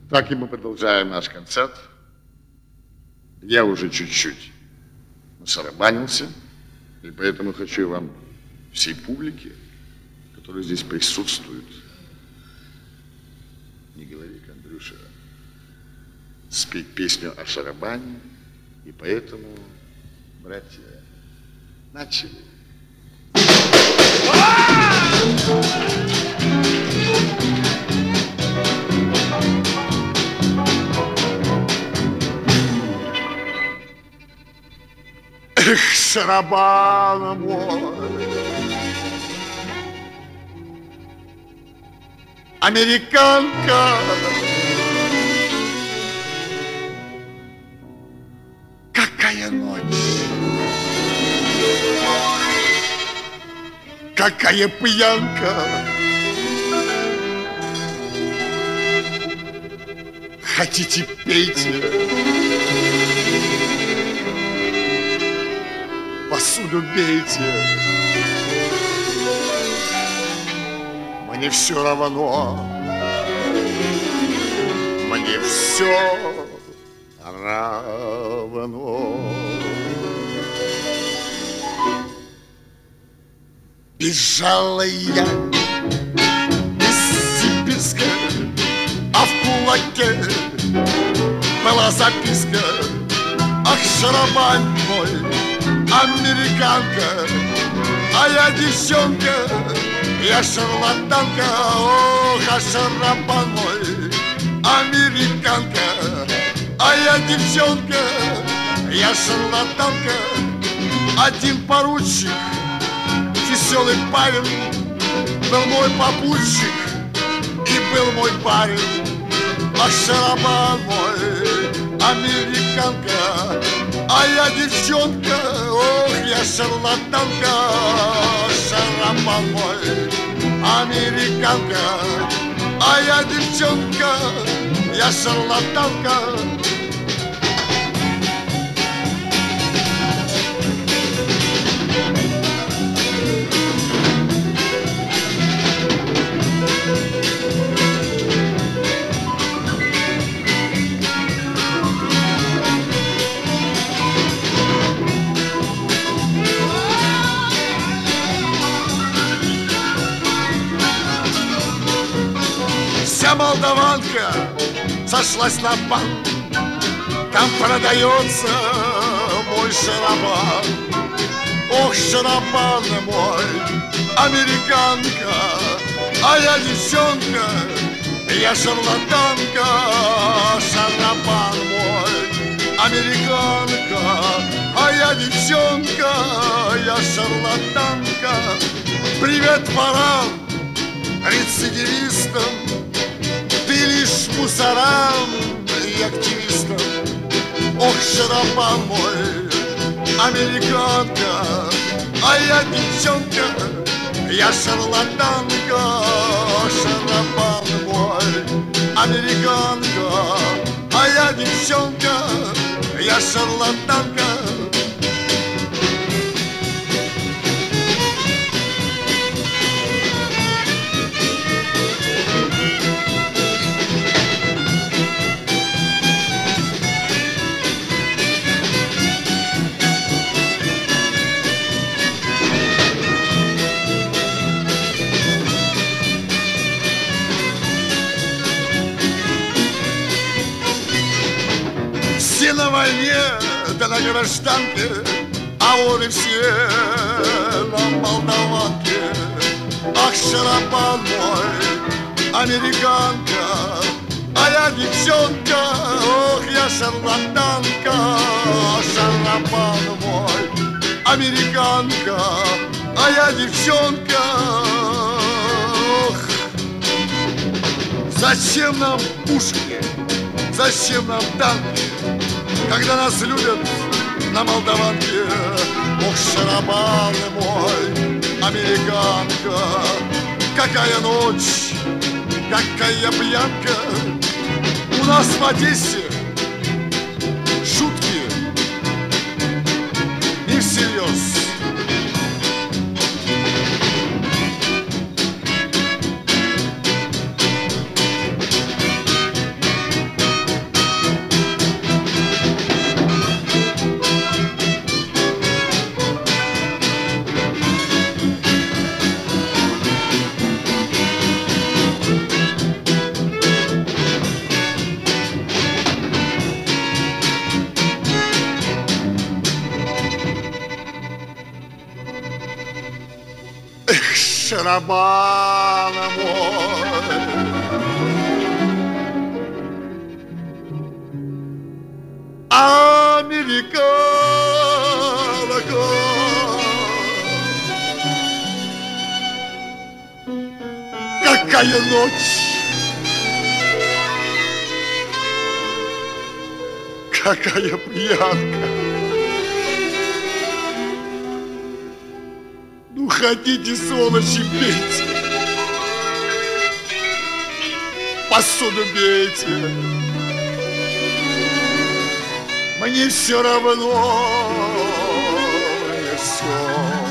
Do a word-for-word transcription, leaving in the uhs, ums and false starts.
Так и мы продолжаем наш концерт. Я уже чуть-чуть насарабанился, и поэтому хочу вам, всей публике, которая здесь присутствует, не говори-ка, Андрюша, спеть песню о шарабане, и поэтому, братья, начали. Эх, шарабан мой, американка, какая ночь, какая пьянка, хотите пейте, посуду бейте, мне все равно, мне все равно. Бежала я из Сибирска, а в кулаке была записка: ах, шарабан мой, американка, а я девчонка, я шарлатанка. Ох, а шарабан мой, американка, а я девчонка, я шарлатанка. Один поручик, веселый парень, был мой попутчик и был мой парень. Ах, шарабан мой, американка, а я девчонка, ох, я шарлатанка. Шарабан мой, американка, а я девчонка, я шарлатанка. Вся молдаванка сошлась на бан, там продается мой шарабан. Ох, шарабан мой, американка, а я девчонка, я шарлатанка. Шарабан мой, американка, а я девчонка, я шарлатанка. Привет ворам, рецидивистам, ты лишь мусорам и активистам. Ох, шарабан мой, американка, а я девчонка, я шарлатанка. Шарабан мой, американка, а я девчонка, я шарлатанка. Все на войне, да на гражданке, а вот и все на молдаванке. Ах, шарабан мой, американка, а я девчонка, ох, я шарлатанка. Шарабан мой, американка, а я девчонка. Ох, зачем нам пушки, зачем нам танки, когда нас любят на молдаванке? Ох, шарабан мой, американка, какая ночь, какая пьянка. У нас в Одессе шутки не всерьез. контрабанда мой. Американо, какая ночь, какая пьянка. Ну, хотите, сволочи, пейте, посуду бейте. Мне все равно, мне все.